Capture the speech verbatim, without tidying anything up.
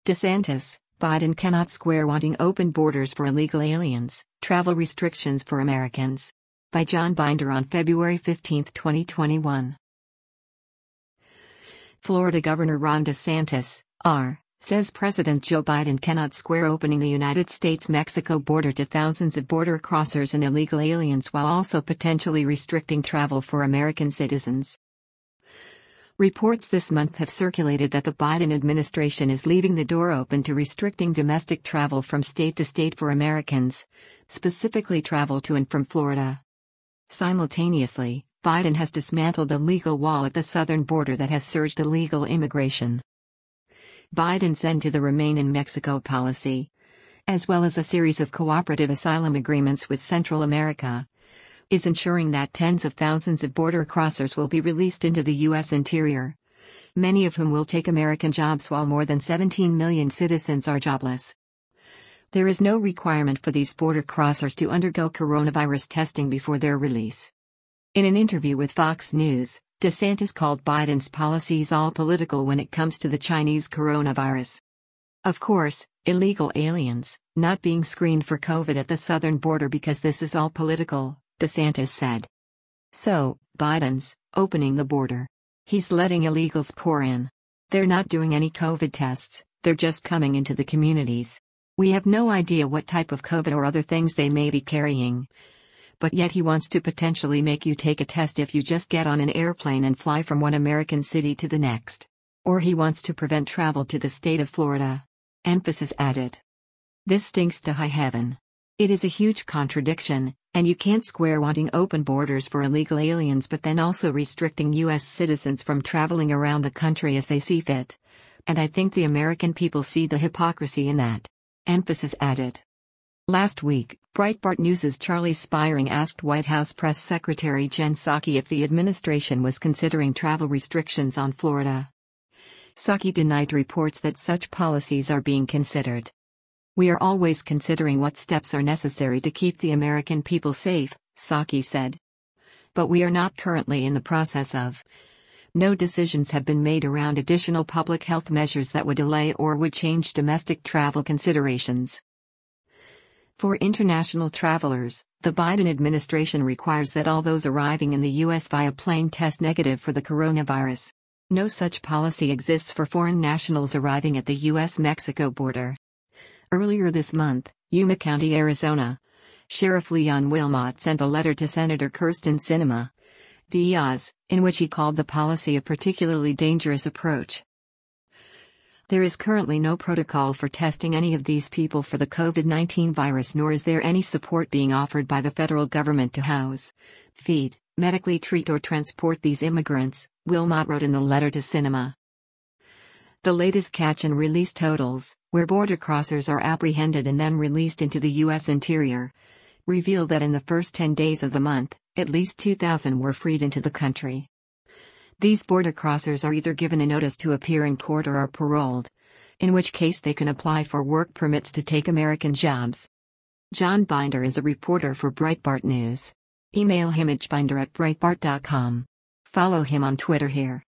DeSantis, Biden cannot square wanting open borders for illegal aliens, travel restrictions for Americans. By John Binder on February fifteenth, twenty twenty-one. Florida Governor Ron DeSantis, R., says President Joe Biden cannot square opening the United States-Mexico border to thousands of border crossers and illegal aliens while also potentially restricting travel for American citizens. Reports this month have circulated that the Biden administration is leaving the door open to restricting domestic travel from state to state for Americans, specifically travel to and from Florida. Simultaneously, Biden has dismantled a legal wall at the southern border that has surged illegal immigration. Biden's end to the Remain in Mexico policy, as well as a series of cooperative asylum agreements with Central America, is ensuring that tens of thousands of border crossers will be released into the U S interior, many of whom will take American jobs while more than seventeen million citizens are jobless. There is no requirement for these border crossers to undergo coronavirus testing before their release. In an interview with Fox News, DeSantis called Biden's policies all political when it comes to the Chinese coronavirus. Of course, illegal aliens, not being screened for COVID at the southern border because this is all political, DeSantis said. So, Biden's opening the border. He's letting illegals pour in. They're not doing any COVID tests, they're just coming into the communities. We have no idea what type of COVID or other things they may be carrying. But yet he wants to potentially make you take a test if you just get on an airplane and fly from one American city to the next. Or he wants to prevent travel to the state of Florida. Emphasis added. This stinks to high heaven. It is a huge contradiction, and you can't square wanting open borders for illegal aliens but then also restricting U S citizens from traveling around the country as they see fit. And I think the American people see the hypocrisy in that. Emphasis added. Last week, Breitbart News' Charlie Spiering asked White House Press Secretary Jen Psaki if the administration was considering travel restrictions on Florida. Psaki denied reports that such policies are being considered. We are always considering what steps are necessary to keep the American people safe, Psaki said. But we are not currently in the process of. No decisions have been made around additional public health measures that would delay or would change domestic travel considerations. For international travelers, the Biden administration requires that all those arriving in the U S via plane test negative for the coronavirus. No such policy exists for foreign nationals arriving at the U S Mexico border. Earlier this month, Yuma County, Arizona, Sheriff Leon Wilmot sent a letter to Senator Kyrsten Sinema Diaz, in which he called the policy a particularly dangerous approach. There is currently no protocol for testing any of these people for the COVID nineteen virus, nor is there any support being offered by the federal government to house, feed, medically treat or transport these immigrants, Wilmot wrote in the letter to Sinema. The latest catch and release totals, where border crossers are apprehended and then released into the U S interior, reveal that in the first ten days of the month, at least two thousand were freed into the country. These border crossers are either given a notice to appear in court or are paroled, in which case they can apply for work permits to take American jobs. John Binder is a reporter for Breitbart News. Email him at binder at breitbart dot com. Follow him on Twitter here.